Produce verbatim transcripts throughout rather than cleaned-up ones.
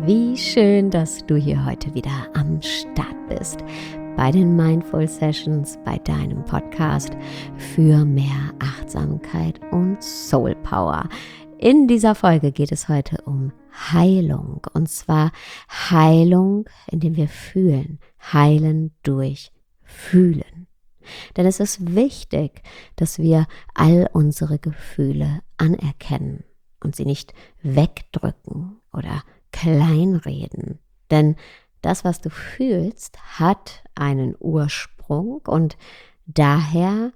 Wie schön, dass du hier heute wieder am Start bist bei den Mindful Sessions, bei deinem Podcast für mehr Achtsamkeit und Soul Power. In dieser Folge geht es heute um Heilung, und zwar Heilung, indem wir fühlen, heilen durch Fühlen. Denn es ist wichtig, dass wir all unsere Gefühle anerkennen und sie nicht wegdrücken oder kleinreden. Denn das, was du fühlst, hat einen Ursprung und daher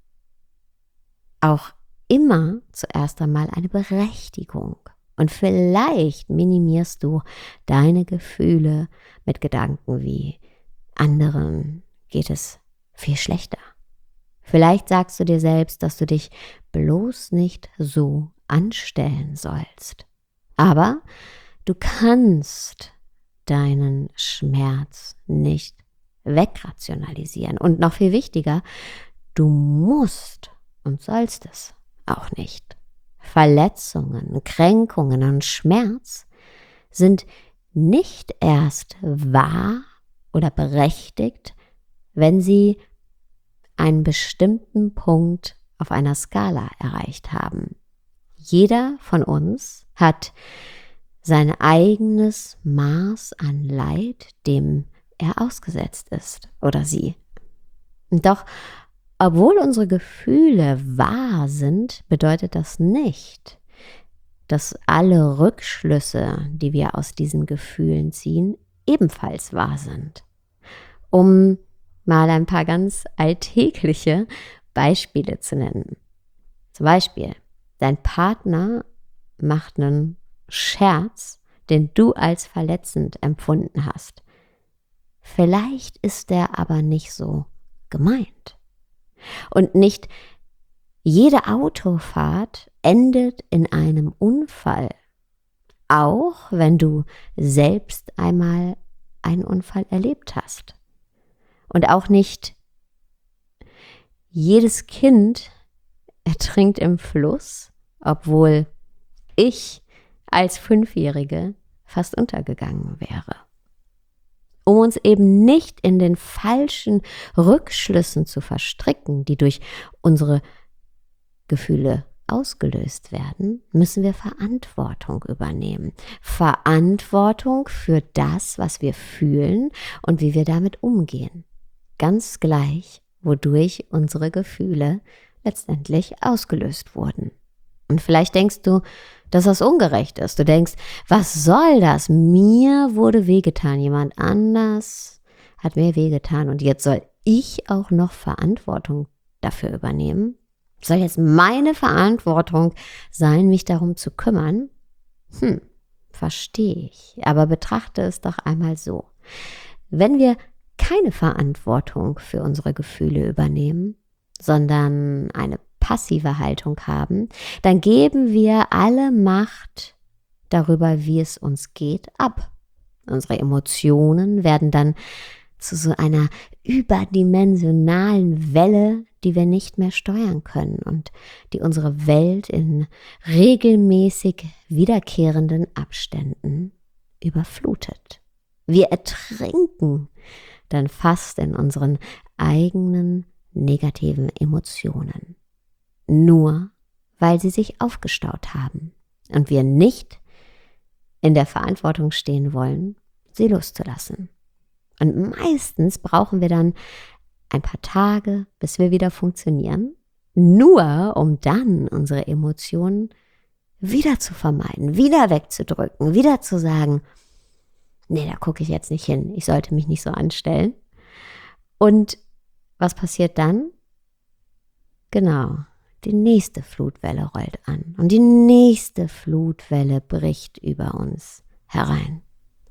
auch immer zuerst einmal eine Berechtigung. Und vielleicht minimierst du deine Gefühle mit Gedanken wie: anderen geht es viel schlechter. Vielleicht sagst du dir selbst, dass du dich bloß nicht so anstellen sollst. Aber du kannst deinen Schmerz nicht wegrationalisieren. Und noch viel wichtiger, du musst und sollst es auch nicht. Verletzungen, Kränkungen und Schmerz sind nicht erst wahr oder berechtigt, wenn sie einen bestimmten Punkt auf einer Skala erreicht haben. Jeder von uns hat sein eigenes Maß an Leid, dem er ausgesetzt ist oder sie. Doch obwohl unsere Gefühle wahr sind, bedeutet das nicht, dass alle Rückschlüsse, die wir aus diesen Gefühlen ziehen, ebenfalls wahr sind. Um mal ein paar ganz alltägliche Beispiele zu nennen. Zum Beispiel, dein Partner macht einen Scherz, den du als verletzend empfunden hast. Vielleicht ist der aber nicht so gemeint. Und nicht jede Autofahrt endet in einem Unfall, auch wenn du selbst einmal einen Unfall erlebt hast. Und auch nicht jedes Kind ertrinkt im Fluss, obwohl ich als Fünfjährige fast untergegangen wäre. Um uns eben nicht in den falschen Rückschlüssen zu verstricken, die durch unsere Gefühle ausgelöst werden, müssen wir Verantwortung übernehmen. Verantwortung für das, was wir fühlen und wie wir damit umgehen. Ganz gleich, wodurch unsere Gefühle letztendlich ausgelöst wurden. Und vielleicht denkst du, dass das ungerecht ist. Du denkst, was soll das? Mir wurde wehgetan. Jemand anders hat mir wehgetan und jetzt soll ich auch noch Verantwortung dafür übernehmen? Soll jetzt meine Verantwortung sein, mich darum zu kümmern? Hm, verstehe ich. Aber betrachte es doch einmal so. Wenn wir keine Verantwortung für unsere Gefühle übernehmen, sondern eine passive Haltung haben, dann geben wir alle Macht darüber, wie es uns geht, ab. Unsere Emotionen werden dann zu so einer überdimensionalen Welle, die wir nicht mehr steuern können und die unsere Welt in regelmäßig wiederkehrenden Abständen überflutet. Wir ertrinken dann fast in unseren eigenen negativen Emotionen. Nur weil sie sich aufgestaut haben und wir nicht in der Verantwortung stehen wollen, sie loszulassen. Und meistens brauchen wir dann ein paar Tage, bis wir wieder funktionieren, nur um dann unsere Emotionen wieder zu vermeiden, wieder wegzudrücken, wieder zu sagen, nee, da gucke ich jetzt nicht hin, ich sollte mich nicht so anstellen. Und was passiert dann? Genau. Die nächste Flutwelle rollt an und die nächste Flutwelle bricht über uns herein.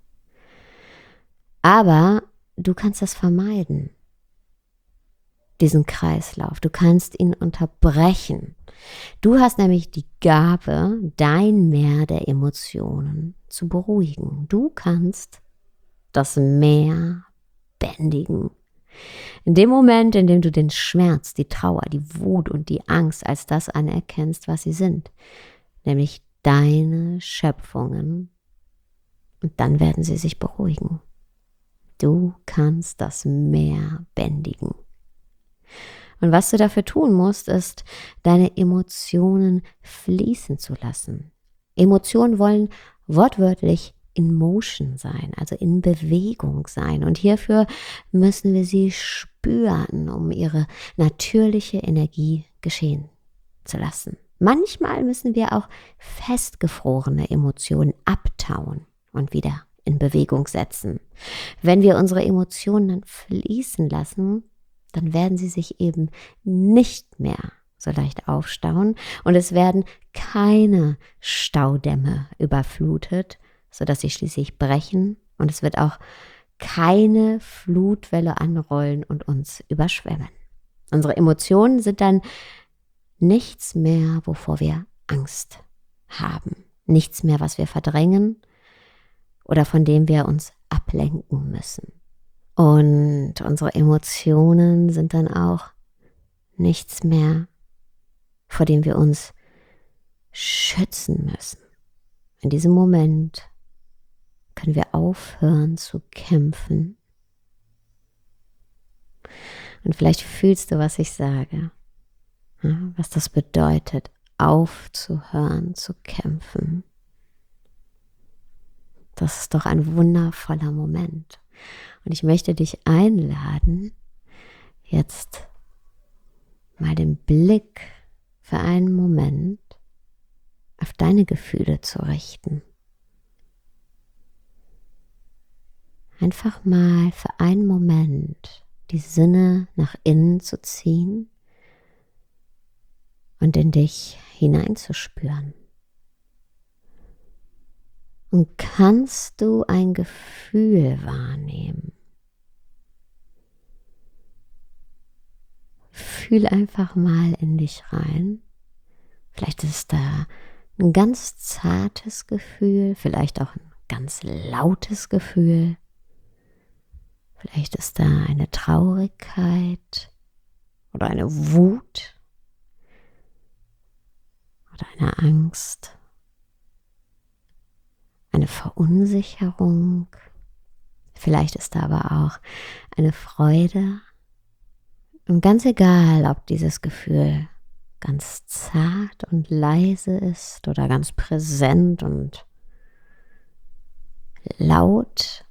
Aber du kannst das vermeiden, diesen Kreislauf. Du kannst ihn unterbrechen. Du hast nämlich die Gabe, dein Meer der Emotionen zu beruhigen. Du kannst das Meer bändigen. In dem Moment, in dem du den Schmerz, die Trauer, die Wut und die Angst als das anerkennst, was sie sind, nämlich deine Schöpfungen, Und dann werden sie sich beruhigen. Du kannst das Meer bändigen. Und was du dafür tun musst, ist, deine Emotionen fließen zu lassen. Emotionen wollen wortwörtlich in Motion sein, also in Bewegung sein. Und hierfür müssen wir sie spüren, um ihre natürliche Energie geschehen zu lassen. Manchmal müssen wir auch festgefrorene Emotionen abtauen und wieder in Bewegung setzen. Wenn wir unsere Emotionen dann fließen lassen, dann werden sie sich eben nicht mehr so leicht aufstauen und es werden keine Staudämme überflutet, sodass sie schließlich brechen und es wird auch keine Flutwelle anrollen und uns überschwemmen. Unsere Emotionen sind dann nichts mehr, wovor wir Angst haben, nichts mehr, was wir verdrängen oder von dem wir uns ablenken müssen. Und unsere Emotionen sind dann auch nichts mehr, vor dem wir uns schützen müssen. In diesem Moment können wir aufhören zu kämpfen. Und vielleicht fühlst du, was ich sage, ja, was das bedeutet, aufzuhören zu kämpfen. Das ist doch ein wundervoller Moment. Und ich möchte dich einladen, jetzt mal den Blick für einen Moment auf deine Gefühle zu richten. Einfach mal für einen Moment die Sinne nach innen zu ziehen und in dich hineinzuspüren. Und kannst du ein Gefühl wahrnehmen? Fühl einfach mal in dich rein. Vielleicht ist da ein ganz zartes Gefühl, vielleicht auch ein ganz lautes Gefühl. Vielleicht ist da eine Traurigkeit oder eine Wut oder eine Angst. Eine Verunsicherung, vielleicht ist da aber auch eine Freude. Und ganz egal, ob dieses Gefühl ganz zart und leise ist oder ganz präsent und laut,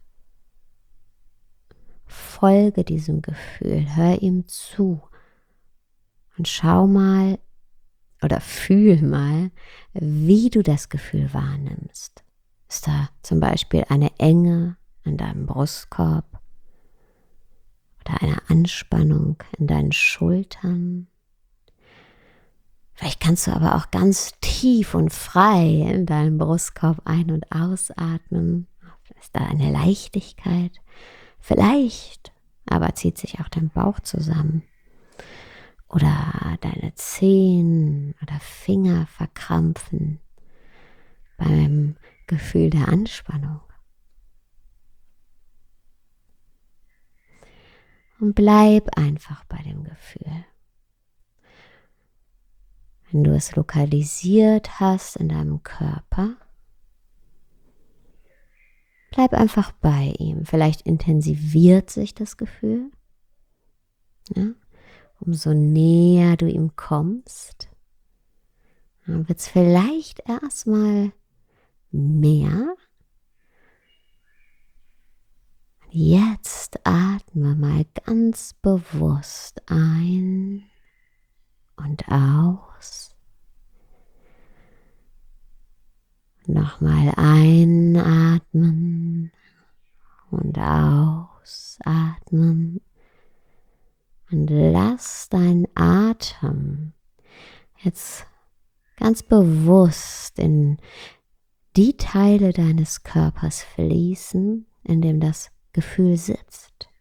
folge diesem Gefühl, hör ihm zu und schau mal oder fühl mal, wie du das Gefühl wahrnimmst. Ist da zum Beispiel eine Enge in deinem Brustkorb oder eine Anspannung in deinen Schultern? Vielleicht kannst du aber auch ganz tief und frei in deinen Brustkorb ein- und ausatmen. Ist da eine Leichtigkeit? Vielleicht aber zieht sich auch dein Bauch zusammen. Oder deine Zehen oder Finger verkrampfen beim Gefühl der Anspannung. Und bleib einfach bei dem Gefühl. Wenn du es lokalisiert hast in deinem Körper, bleib einfach bei ihm. Vielleicht intensiviert sich das Gefühl. Ja? Umso näher du ihm kommst, dann wird es vielleicht erstmal mehr. Jetzt atme mal ganz bewusst ein und aus. Nochmal einatmen und ausatmen. Und lass deinen Atem jetzt ganz bewusst in die Teile deines Körpers fließen, in dem das Gefühl sitzt.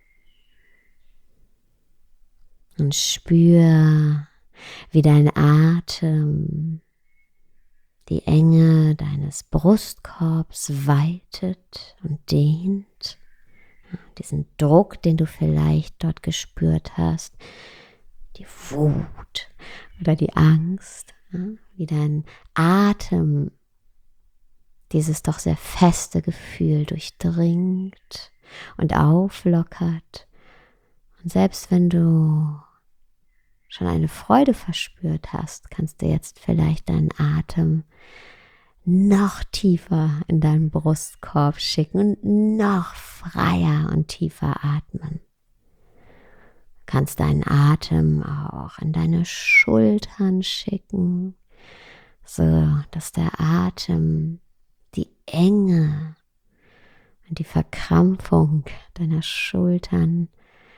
Und spür, wie dein Atem die Enge deines Brustkorbs weitet und dehnt. Diesen Druck, den du vielleicht dort gespürt hast, die Wut oder die Angst, wie dein Atem dieses doch sehr feste Gefühl durchdringt und auflockert. Und selbst wenn du schon eine Freude verspürt hast, kannst du jetzt vielleicht deinen Atem noch tiefer in deinen Brustkorb schicken und noch freier und tiefer atmen. Du kannst deinen Atem auch in deine Schultern schicken, so dass der Atem die Enge und die Verkrampfung deiner Schultern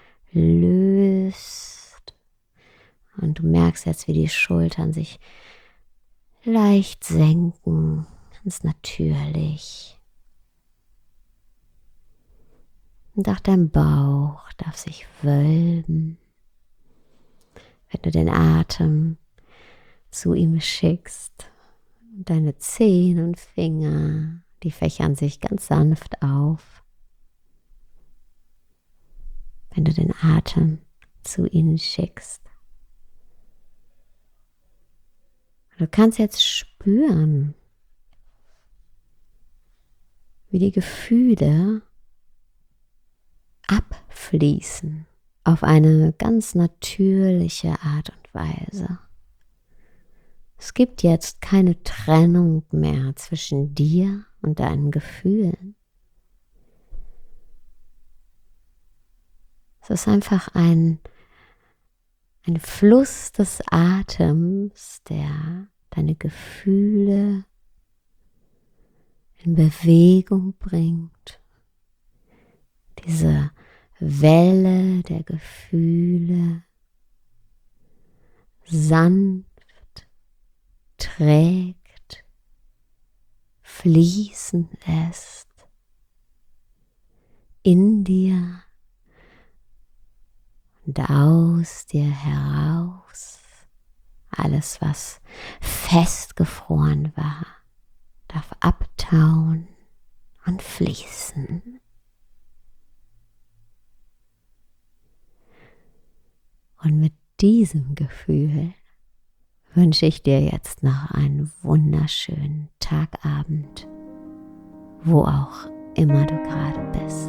löst. Und du merkst jetzt, wie die Schultern sich leicht senken, ganz natürlich. Und auch dein Bauch darf sich wölben, wenn du den Atem zu ihm schickst. Deine Zehen und Finger, die fächern sich ganz sanft auf, wenn du den Atem zu ihnen schickst. Du kannst jetzt spüren, wie die Gefühle abfließen auf eine ganz natürliche Art und Weise. Es gibt jetzt keine Trennung mehr zwischen dir und deinen Gefühlen. Es ist einfach ein, ein Fluss des Atems, der deine Gefühle in Bewegung bringt. Diese Welle der Gefühle sanft trägt, fließen lässt in dir und aus dir heraus. Alles, was festgefroren war, darf abtauen und fließen. Und mit diesem Gefühl wünsche ich dir jetzt noch einen wunderschönen Tagabend, wo auch immer du gerade bist.